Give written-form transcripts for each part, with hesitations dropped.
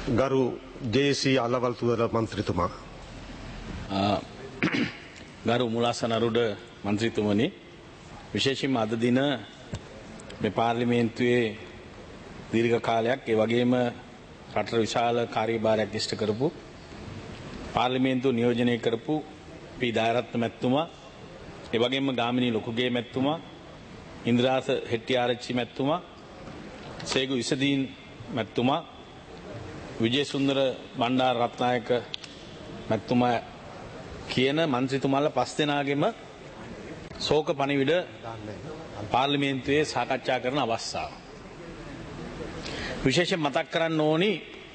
ගරු ජේසී අලවල්තුවර මන්ත්‍රීතුමා. ගරු මුලාසනරුඩ මන්ත්‍රීතුමනි, විශේෂයෙන්ම අද දින මේ පාර්ලිමේන්තුවේ දීර්ඝ කාලයක් ඒ වගේම රටට විශාල කාර්යභාරයක් ඉෂ්ට කරපු පාර්ලිමේන්තුව නියෝජනය කරපු පී දායරත්න මැතිතුමා, ඒ වගේම ගාමිණී ලොකුගේ මැතිතුමා, ඉන්ද්‍රාස හෙට්ටිආරච්චි මැතිතුමා, සේගු ඉසදීන් මැතිතුමා, විජේසුන්දර බණ්ඩාර රත්නායක මැතිතුමා කියන මන්ත්‍රීතුමාලා 5 දෙනාගෙම ශෝක පණිවිඩ පාර්ලිමේන්තුවේ සාකච්ඡා කරන අවස්ථාව. විශේෂයෙන් මතක් කරන්න ඕනි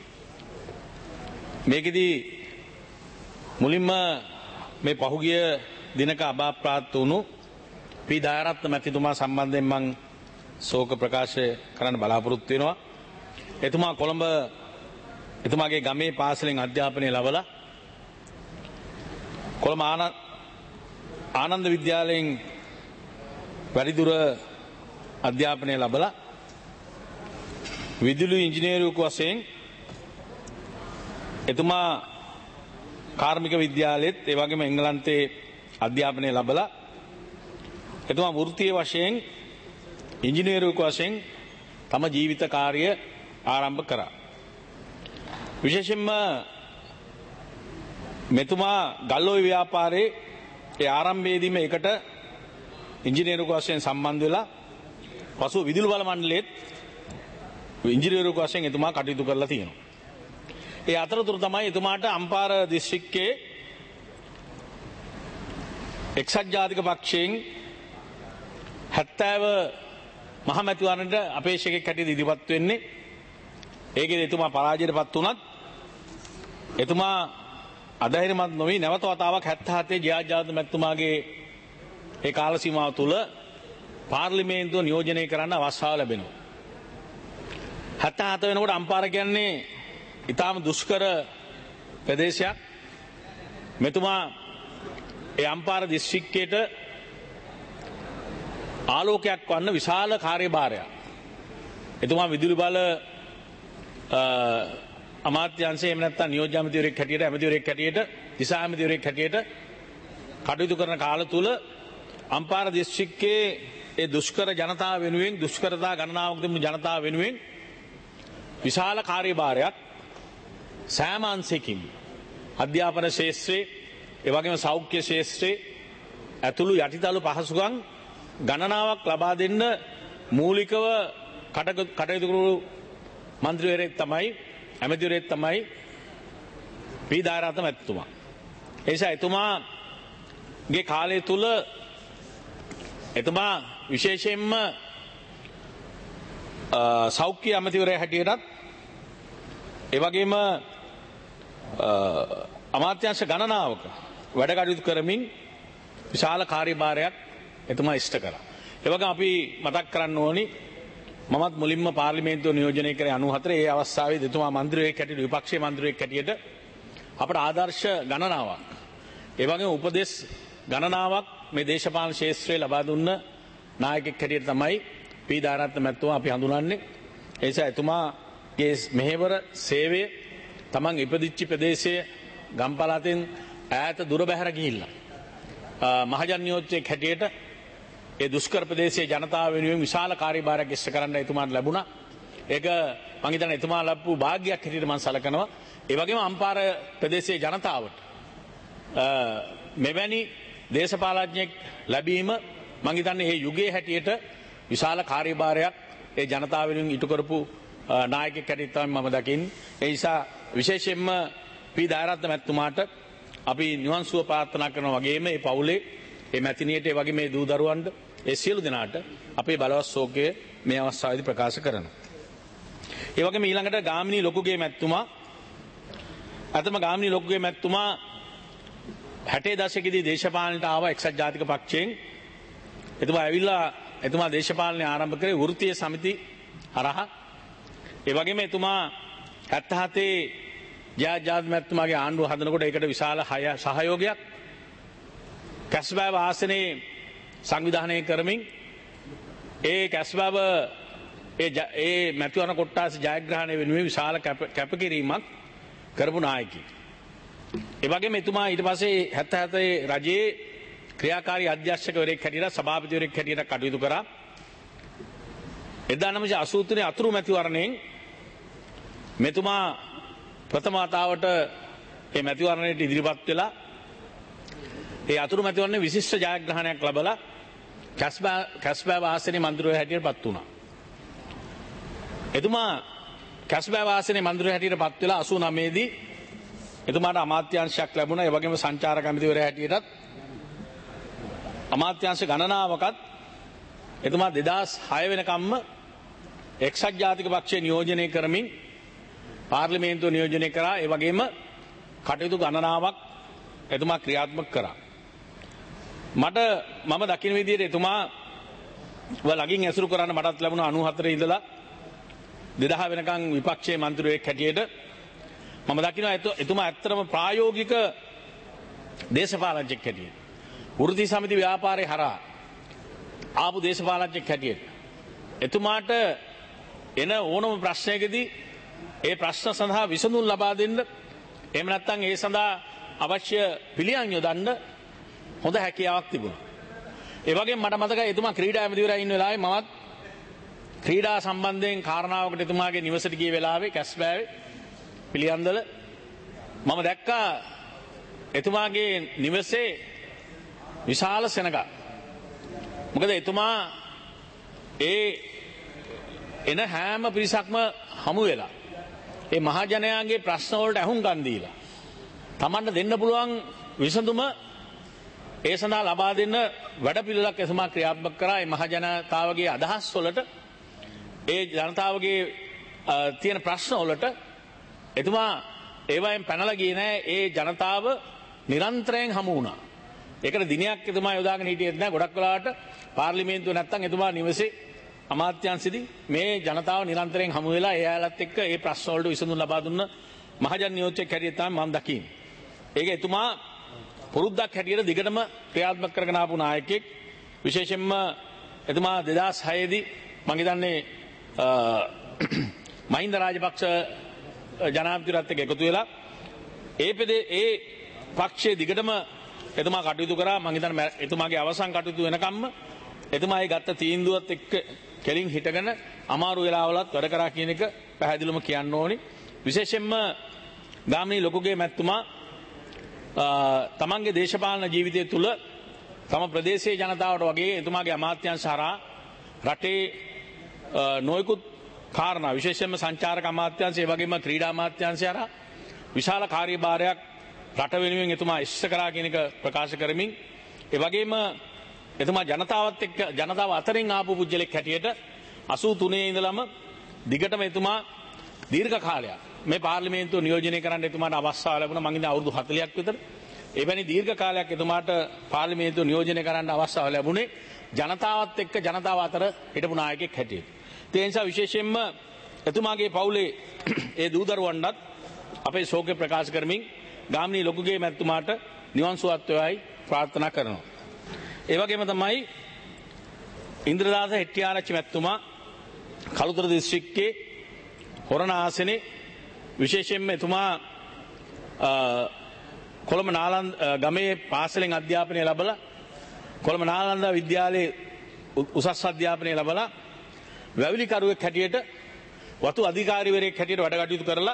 මේකෙදී මුලින්ම මේ පහුගිය දිනක අභාප්‍රාප්ත වුණු පී දායරත්න මැතිතුමා සම්බන්ධයෙන් මම ශෝක ප්‍රකාශ කරන්න බලාපොරොත්තු වෙනවා. එතුමා කොළඹ එතුමාගේ ගමේ පාසලෙන් අධ්‍යාපනය ලැබලා කොළඹ ආනන්ද විද්‍යාලයෙන් වැඩිදුර අධ්‍යාපනය ලැබලා විදුලි ඉංජිනේරුවෙකු වශයෙන් එතුමා කාර්මික විද්‍යාලයේත් ඒ වගේම එංගලන්තයේ අධ්‍යාපනය ලැබලා එතුමා වෘත්තීය වශයෙන් ඉංජිනේරුවෙකු වශයෙන් තම ජීවිත කාර්ය ආරම්භ කරා. විශේෂයෙන්ම මෙතුමා ගල්ඔය ව්‍යාපාරයේ ඒ ආරම්භයේදීම එකට ඉංජිනේරුවෙකු වශයෙන් සම්බන්ධ වෙලා පසුව විදුලි බල මණ්ඩලයේත් ඉංජිනේරුවෙකු වශයෙන් එතුමා කටයුතු කරලා තියෙනවා. ඒ අතරතුර තමයි එතුමාට අම්පාර දිස්ත්‍රික්කයේ එක්සත් ජාතික පක්ෂයෙන් 70 මහමැතිවරණයට අපේක්ෂකෙක් හැටියට ඉදිරිපත් වෙන්නේ. ඒකෙදි එතුමා පරාජයටපත් වුණත් එතුමා අධෛර්යමත් නොවි නැවත වතාවක් 77 ජයජාත මැතිතුමාගේ ඒ කාල සීමාව තුළ පාර්ලිමේන්තුව නියෝජනය කරන්න අවස්ථාව ලැබෙනවා. 77 වෙනකොට අම්පාර කියන්නේ ඉතාම දුෂ්කර ප්‍රදේශයක්. මෙතුමා ඒ අම්පාර දිස්ත්‍රික්කයට ආලෝකයක් වන්න විශාල කාර්යභාරයක්. එතුමා විදුලි බල අමාත්‍යාංශයේ එහෙම නැත්නම් නියෝජ්‍ය ඇමතිවරයෙක් හැටියට ඇමතිවරයෙක් හැටියට දිසා ඇමතිවරයෙක් හැටියට කටයුතු කරන කාල තුල අම්පාර දිස්ත්‍රික්කයේ ඒ දුෂ්කර ජනතාව වෙනුවෙන් දුෂ්කරතා ගණනාවක් තිබුණු ජනතාව වෙනුවෙන් විශාල කාර්යභාරයක් සෑම අංශයකින් අධ්‍යාපන ශාස්ත්‍රයේ ඒ වගේම සෞඛ්‍ය ශාස්ත්‍රයේ ඇතුළු යටිතල පහසුකම් ගණනාවක් ලබා දෙන්න මූලිකව කටයුතු කරු මන්ත්‍රීවරයෙක් තමයි ඇමතිවරයෙක් තමයි පී දායරත්න මැතිතුමා. ඒ නිසා එතුමාගේ කාලය තුල එතුමා විශේෂයෙන්ම සෞඛ්‍ය ඇමතිවරයා හැටියටත් ඒ වගේම අමාත්‍යාංශ ගණනාවක වැඩ කටයුතු කරමින් විශාල කාර්යභාරයක් එතුමා ඉෂ්ට කරා. ඒ වගේම අපි මතක් කරන්න ඕනි මමත් මුලින්ම පාර්ලිමේන්තුව නියෝජනය කරේ 94 ඒ අවස්ථාවේදී එතුමා මන්ත්‍රීවරයෙක් හැටියට විපක්ෂයේ මන්ත්‍රීවරයෙක් හැටියට අපට ආදර්ශ ගණනාවක් ඒ වගේම උපදෙස් ගණනාවක් මේ දේශපාලන ක්ෂේත්‍රයේ ලබා දුන්න නායකයෙක් හැටියට තමයි පී දායරත්න මැතිතුමා අපි හඳුනන්නේ. ඒ නිසා එතුමාගේ මෙහෙවර සේවය තමන් ඉපදිච්ච ප්‍රදේශයේ ගම් පළාතෙන් ඈත දුර බැහැර ගිහිල්ලා මහජන නියෝජ්‍යයෙක් හැටියට ඒ දුෂ්කර ප්‍රදේශයේ ජනතාව වෙනුවෙන් විශාල කාර්යභාරයක් ඉෂ්ට කරන්න එතුමාට ලැබුණා. ඒක මම හිතන්නේ එතුමා ලැබපු වාග්යක් හැටියට මම සලකනවා. ඒ වගේම අම්පාර ප්‍රදේශයේ ජනතාවට මෙවැනි දේශපාලඥයෙක් ලැබීම මම හිතන්නේ මේ යුගයේ හැටියට විශාල කාර්යභාරයක් ඒ ජනතාව වෙනුවෙන් ඉටු කරපු නායකයෙක් හැටියට තමයි මම දකින්නේ. ඒ නිසා විශේෂයෙන්ම පී දායරත්න මැතිතුමාට අපි නිවන් සුව ප්‍රාර්ථනා කරනවා වගේම මේ පවුලේ මේ මැතිණියට ඒ වගේ මේ දූ දරුවන්ට ඒ සියලු දෙනාට අපේ බලවත් ශෝකය මේ අවස්ථාවේදී ප්‍රකාශ කරනවා. ඒ වගේම ඊළඟට ගාමිණී ලොකුගේ මැතිතුමා අතම ගාමිණී ලොකුගේ මැතිතුමා 60 දශකයේදී දේශපාලනයට ආව එක්සත් ජාතික පක්ෂයෙන්. එතුමා ඇවිල්ලා එතුමා දේශපාලනය ආරම්භ කරේ වෘත්තීය සමිති හරහා. ඒ වගේම එතුමා 77 ජයජාත් මැතිතුමාගේ ආණ්ඩුව හදනකොට ඒකට විශාල සහයෝගයක් කැස්බෑව ආසනයේ සංවිධානය කරමින් ඒ කැස්බෑව ඒ මැතිවරණ කොට්ටාස ජයග්‍රහණය වෙනුවෙන් විශාල කැපකිරීමක් කරපු නායකයෙක්. ඒ වගේම එතුමා ඊට පස්සේ 77 රජයේ ක්‍රියාකාරී අධ්‍යක්ෂකවරයෙක් හැටියට සභාපතිවරයෙක් හැටියට කටයුතු කරා. 1983 අතුරු මැතිවරණයෙන් මෙතුමා ප්‍රථම වතාවට මේ මැතිවරණයට ඉදිරිපත් වෙලා ඒ අතුරු මැතිවරණයේ විශිෂ්ට ජයග්‍රහණයක් ලැබලා කැස්බෑ වාසනේ මන්ත්‍රීවරයා හැටියට පත් වුණා. එතුමා කැස්බෑ වාසනේ මන්ත්‍රීවරයා හැටියට පත් වෙලා 89 දී එතුමාට අමාත්‍යාංශයක් ලැබුණා. ඒ වගේම සංචාරක ඇමතිවරයා හැටියටත් අමාත්‍යාංශ ගණනාවකත් එතුමා 2006 වෙනකම්ම එක්සත් ජාතික පක්ෂය නියෝජනය කරමින් පාර්ලිමේන්තුව නියෝජනය කරා. ඒ වගේම කටයුතු ගණනාවක් එතුමා ක්‍රියාත්මක කරා. මම දකින විදිහට එතුමා ළඟින් ඇසුරු කරන්න මටත් ලැබුණා 94 ඉඳලා 2000 වෙනකන් විපක්ෂයේ මන්ත්‍රීවෙක් හැටියට. මම දකිනවා එතුමා ඇත්තටම ප්‍රායෝගික දේශපාලනඥයෙක් හැටියට. වෘත්ති සමිති ව්‍යාපාරේ හරහා ආපු දේශපාලනඥයෙක් හැටියට. එතුමාට එන ඕනම ප්‍රශ්නයකදී ඒ ප්‍රශ්න සඳහා විසඳුම් ලබා දෙන්න එහෙම නැත්නම් ඒ සඳහා අවශ්‍ය පිළියම් යොදන්න හොඳ හැකියාවක් තිබුණා. ඒ වගේම මට මතකයි එතුමා ක්‍රීඩා ඇමතිවරයා ඉන්න වෙලාවේ මමත් ක්‍රීඩා සම්බන්ධයෙන් කාරණාවකට එතුමාගේ නිවසට ගිය වෙලාවේ කැස්බෑවේ පිළියන්දල මම දැක්කා එතුමාගේ නිවසේ විශාල සෙනඟක්. මොකද එතුමා ඒ එන හැම පිරිසක්ම හමු වෙලා ඒ මහජනයාගේ ප්‍රශ්න වලට අහුම්කම් දීලා Tamanට දෙන්න පුළුවන් විසඳුම ඒ සඳහා ලබා දෙන්න වැඩපිළිවෙලක් එතුමා ක්‍රියාත්මක කරා. ඒ මහජනතාවගේ අදහස් වලට ඒ ජනතාවගේ තියෙන ප්‍රශ්න වලට එතුමා ඒවයින් පැනලා ගියේ නෑ. ඒ ජනතාව නිරන්තරයෙන් හමු වුණා. ඒකට දිනයක් එතුමා යොදාගෙන හිටියෙත් නෑ. ගොඩක් වෙලාවට පාර්ලිමේන්තුව නැත්තම් එතුමා නිවසේ අමාත්‍යාංශෙදී මේ ජනතාව නිරන්තරයෙන් හමු වෙලා ඒ අයලත් එක්ක ඒ ප්‍රශ්න වලට විසඳුම් ලබා දුන්න මහජන නියෝජ්‍යයෙක් හැටියට තමයි මම දකින්නේ. ඒක එතුමා පුරුද්දක් හැටියට දිගටම ක්‍රියාත්මක කරගෙන ආපු නායකයෙක්. විශේෂයෙන්ම එතුමා 2006 දී මම හිතන්නේ මහින්ද රාජපක්ෂ ජනාධිපතිවත් එක්ක එකතු වෙලා ඒ පක්ෂයේ දිගටම එතුමා කටයුතු කරා. මම හිතන්නේ එතුමාගේ අවසන් කටයුතු වෙනකම්ම එතුමා ඒ ගත්ත තීන්දුවත් එක්ක කෙලින් හිටගෙන අමාරු වෙලාවලත් වැඩ කරා කියන එක පැහැදිලිවම කියන්න ඕනි. විශේෂයෙන්ම ගාමිණී ලොකුගේ මැතිතුමා තමන්ගේ දේශපාලන ජීවිතය තුළ තම ප්‍රදේශයේ ජනතාවට වගේ එතුමාගේ අමාත්‍යාංශ හරහා රටේ නොයෙකුත් කාරණා විශේෂයෙන්ම සංචාරක අමාත්‍යාංශය වගේම ක්‍රීඩා අමාත්‍යාංශය හරහා විශාල කාර්යභාරයක් රට වෙනුවෙන් එතුමා ඉෂ්ට කරා කියන එක ප්‍රකාශ කරමින් ඒ වගේම එතුමා ජනතාව අතරින් ආපු පුජ්‍යලෙක් හැටියට 83 ඉඳලම දිගටම එතුමා දීර්ඝ කාලයක් මේ පාර්ලිමේන්තුව නියෝජනය කරන්න එතුමාට අවස්ථාව ලැබුණා. මම හිතන්නේ අවුරුදු 40ක් විතර. එවැනි දීර්ඝ කාලයක් එතුමාට පාර්ලිමේන්තුව නියෝජනය කරන්න අවස්ථාව ලැබුණේ ජනතාවත් එක්ක ජනතාව අතර හිටපු නායකයෙක් හැටියට. ඒ නිසා විශේෂයෙන්ම එතුමාගේ පවුලේ ඒ දූ දරුවන්ටත් අපේ ශෝකය ප්‍රකාශ කරමින් ගාමිණී ලොකුගේ මැතිතුමාට නිවන් සුවත් වේවායි ප්‍රාර්ථනා කරනවා. ඒ වගේම තමයි ඉන්ද්‍රදාස හෙට්ටිආරච්චි මැතිතුමා කළුතර දිස්ත්‍රික්කයේ හොරණ ආසනේ විශේෂයෙන්ම එතුමා කොළඹ නාලන්ද ගමේ පාසලෙන් අධ්‍යාපනය ලැබලා කොළඹ නාලන්ද විද්‍යාලයේ උසස් අධ්‍යාපනය ලැබලා වැවිලිකරුවෙක් හැටියට වතු අධිකාරිවරයෙක් හැටියට වැඩ කටයුතු කරලා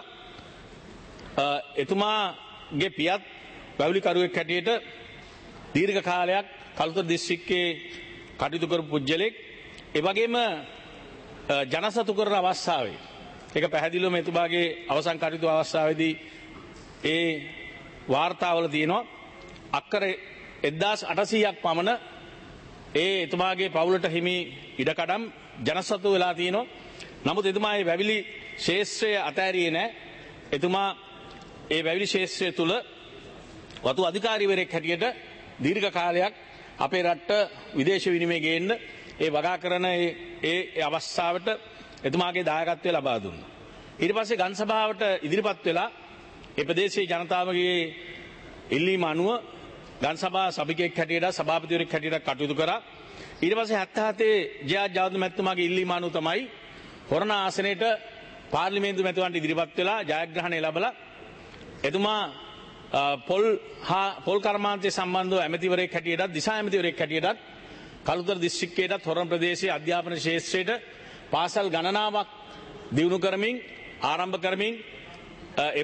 එතුමාගේ පියත් වැවිලිකරුවෙක් හැටියට දීර්ඝ කාලයක් කළුතර දිස්ත්‍රික්කයේ කටයුතු කරපු පුජ්‍යලෙක්. ඒ වගේම ජනසතු කරන අවස්ථාවේ ඒක පැහැදිලිවම එතුමාගේ අවසන් කටයුතු අවස්ථාවේදී ඒ වාර්තාවල තියෙනවා අක්කර 1800ක් පමණ ඒ එතුමාගේ පවුලට හිමි ඉඩකඩම් ජනසතු වෙලා තියෙනවා. නමුත් එතුමා මේ වැවිලි ශේෂ්ත්‍රය අතෑරියේ නැහැ. එතුමා ඒ වැවිලි ශේෂ්ත්‍රය තුල වතු අධිකාරිවරයෙක් හැටියට දීර්ඝ කාලයක් අපේ රට විදේශ විනිමය ගේන්න ඒ වගා කරන ඒ අවස්ථාවට එතුමාගේ දායකත්වය ලබා දුන්නා. ඊට පස්සේ ගම් සභාවට ඉදිරිපත් වෙලා ඒ ප්‍රදේශයේ ජනතාවගේ ඉල්ලීම අනුව ගම් සභා සභිකයෙක් හැටියට සභාපතිවරයෙක් හැටියට කටයුතු කරා. ඊට පස්සේ 77 ජයජාත මැතිතුමාගේ ඉල්ලීම අනුව තමයි හොරණ ආසනයේට පාර්ලිමේන්තු මැතිවරණට ඉදිරිපත් වෙලා ජයග්‍රහණය ලැබලා එතුමා පොල් කර්මාන්තය සම්බන්ධව ඇමතිවරයෙක් හැටියටත් දිසා ඇමතිවරයෙක් හැටියටත් කළුතර දිස්ත්‍රික්කයටත් හොරණ ප්‍රදේශයේ අධ්‍යාපන ශාස්ත්‍රයට පාසල් ගණනාවක් දියුණු කරමින් ආරම්භ කරමින් ඒ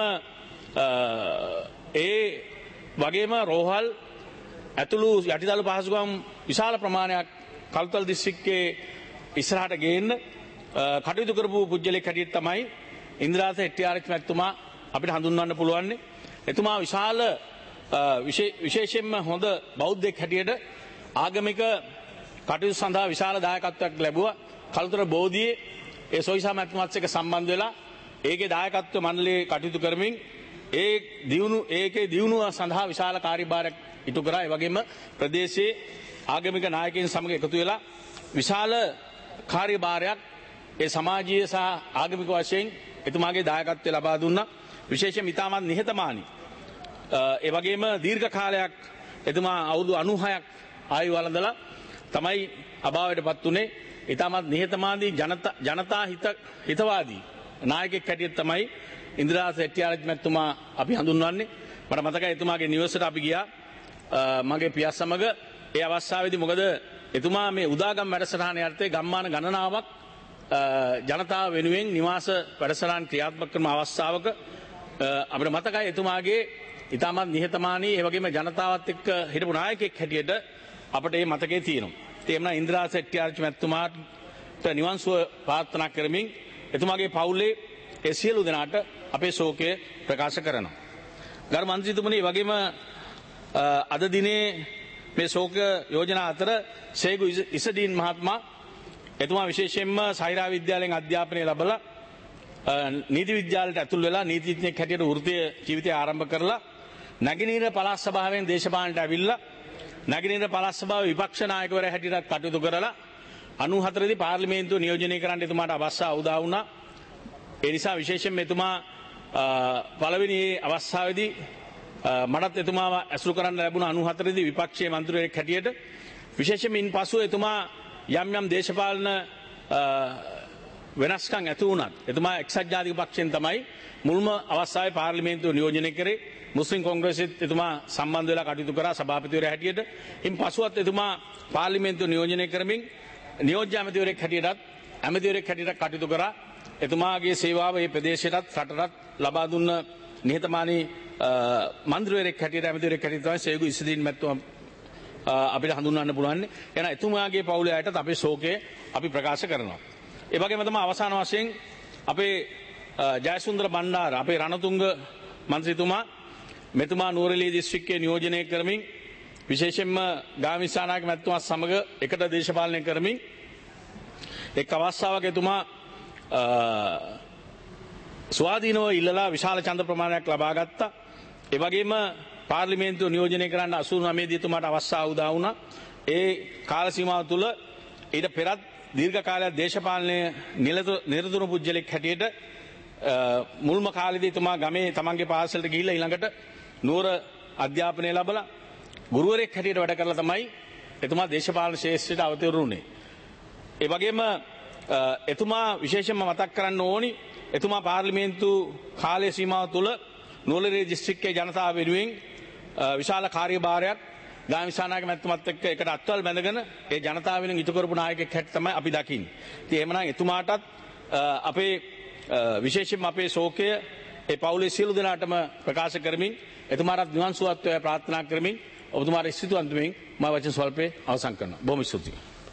වගේම රෝහල් ඇතුළු යටිදළු පහසුකම් විශාල ප්‍රමාණයක් කළුතර දිස්ත්‍රික්කයේ ඉස්සරහට ගේන්න කටයුතු කරපු පුජ්‍යලෙක් හැටියට තමයි ඉන්ද්‍රාස හෙට්ටිආරච්චි මැතිතුමා අපිට හඳුන්වන්න පුළුවන්. එතුමා විශාල විශේෂයෙන්ම හොඳ බෞද්ධයෙක් හැටියට ආගමික කටයුතු සඳහා විශාල දායකත්වයක් ලැබුවා. කළුතර බෝධියේ ඒ සොයිසා මැතිතුමාත් එක්ක සම්බන්ධ වෙලා ඒකේ දායකත්ව මණ්ඩලයේ කටයුතු කරමින් ඒකේ දියුණුව සඳහා විශාල කාර්යභාරයක් ඉටු කරා. ඒ වගේම ප්‍රදේශයේ ආගමික නායකයන් සමග එකතු වෙලා විශාල කාර්යභාරයක් ඒ සමාජීය සහ ආගමික වශයෙන් එතුමාගේ දායකත්වය ලබා දුන්නා. විශේෂයෙන් ඉතාමත් නිහතමානී. ඒ වගේම දීර්ඝ කාලයක් එතුමා අවුරුදු 96ක් ආයු වළඳලා තමයි අභාවයටපත් උනේ. ඉතාමත් නිහතමානී ජනතා හිතවාදී නායකයෙක් හැටියට තමයි ඉන්ද්‍රාස හෙට්ටිආරච්චි මැතිතුමා අපි හඳුන්වන්නේ. මට මතකයි එතුමාගේ නිවසට අපි ගියා මගේ පියා සමග. ඒ අවස්ථාවේදී මොකද එතුමා මේ උදාගම් වැඩසටහන යටතේ ගම්මාන ගණනාවක් ජනතාව වෙනුවෙන් නිවාස වැඩසටහන් ක්‍රියාත්මක කරන අවස්ථාවක අපිට මතකයි එතුමාගේ ඉතාමත් නිහතමානී ඒ වගේම ජනතාවත් එක්ක හිටපු නායකයෙක් හැටියට අපිට මේ මතකයේ තියෙනවා. ඒ වුණා ඉන්ද්‍රාස හෙට්ටිආරච්චි මැතිතුමාට නිවන් සුව ප්‍රාර්ථනා කරමින් එතුමාගේ පවුලේ ඒ සියලු දෙනාට අපේ ශෝකය ප්‍රකාශ කරනවා. ගරු මන්ත්‍රීතුමනි, වගේම අද දිනේ මේ ශෝක යෝජනා අතර සේගු ඉසදීන් මහත්මයා එතුමා විශේෂයෙන්ම සෛරා විද්‍යාලයෙන් අධ්‍යාපනය ලැබලා නීති විද්‍යාලයට ඇතුල් වෙලා නීතිඥයෙක් හැටියට වෘත්තීය ජීවිතය ආරම්භ කරලා නැගෙනහිර පළාත් සභාවෙන් දේශපාලනයට ඇවිල්ලා නැගෙනහිර පළාත් සභාවේ විපක්ෂ නායකවරයා හැටියට කටයුතු කරලා 94 දී පාර්ලිමේන්තුව නියෝජනය කරන්න එතුමාට අවස්ථාව උදා වුණා. ඒ නිසා විශේෂයෙන්ම එතුමා පළවෙනි අවස්ථාවේදී මටත් එතුමාව ඇසුරු කරන්න ලැබුණ 94 දී විපක්ෂයේ මන්ත්‍රීවරයෙක් හැටියට විශේෂයෙන්ම ඉන්පසු එතුමා යම් දේශපාලන වෙනස්කම් ඇති වුණත් එතුමා එක්සත් ජාතික පක්ෂයෙන් තමයි මුල්ම අවස්ථාවේ පාර්ලිමේන්තුව නියෝජනය කරේ. මුස්ලිම් කොංග්‍රසයේත් එතුමා සම්බන්ධ වෙලා කටයුතු කරා සභාපතිවරයා හැටියට. ඉන්පසුවත් එතුමා පාර්ලිමේන්තුව නියෝජනය කරමින් නියෝජ්‍ය ඇමතිවරයෙක් හැටියට කටයුතු කරා. එතුමාගේ සේවාව මේ ප්‍රදේශයටත් රටටත් ලබා දුන්න නිහතමානී මන්ත්‍රීවරයෙක් හැටියට ඇමතිවරයෙක් හැටියට තමයි සේගු ඉසදීන් මැතිතුමා අපිට හඳුන්වන්න පුළුවන්. එහෙනම් එතුමාගේ පවුලේ අයටත් අපේ ශෝකය අපි ප්‍රකාශ කරනවා. ඒ වගේම තමයි අවසාන වශයෙන් අපේ ජයසුන්දර බණ්ඩාර අපේ රණතුංග මන්ත්‍රීතුමා මෙතුමා නුවරඑළිය දිස්ත්‍රික්කයේ නියෝජනය කරමින් විශේෂයෙන්ම ගාමිණී මැතිතුමා සමග එකට දේශපාලනය කරමින් එක් අවස්ථාවක එතුමා ස්වාධීනව ඉල්ලලා විශාල ඡන්ද ප්‍රමාණයක් ලබා ගත්තා. ඒ වගේම පාර්ලිමේන්තුව නියෝජනය කරන්න 89 දී එතුමාට අවස්ථාව උදා වුණා. ඒ කාල සීමාව තුළ ඊට පෙරත් දීර්ඝ කාලයක් දේශපාලනයේ නිරතුරු පුජ්‍යලෙක් හැටියට මුල්ම කාලෙදී එතුමා ගමේ තමන්ගේ පාසලට ගිහිල්ලා ඊළඟට නුවර අධ්‍යාපනය ලැබලා ගුරුවරයෙක් හැටියට වැඩ කරලා තමයි එතුමා දේශපාලන ශාස්ත්‍රයට අවතීර්ණ වුණේ. ඒ වගේම එතුමා විශේෂයෙන්ම මතක් කරන්න ඕනි එතුමා පාර්ලිමේන්තු කාලය සීමාව තුළ නුවරඑළිය දිස්ත්‍රික්කයේ ජනතාව වෙනුවෙන් විශාල කාර්යභාරයක් ගාමිණී මැතිතුමත් එක්ක එකට අත්වල් බැඳගෙන ඒ ජනතාව වෙනුවෙන් ඉටු කරපු නායකයෙක් හැටියට තමයි අපි දකින්නේ. ඉතින් එහෙමනම් එතුමාටත් අපේ විශේෂයෙන්ම අපේ ශෝකය ඒ පවුලේ සියලු දෙනාටම ප්‍රකාශ කරමින් එතුමාට නිවන් සුවත්වය ප්‍රාර්ථනා කරමින් ඔබතුමාට ස්තුතිවන්ත වෙමින් මා වචන ස්වල්පේ අවසන් කරනවා. බොහොම ස්තුතියි.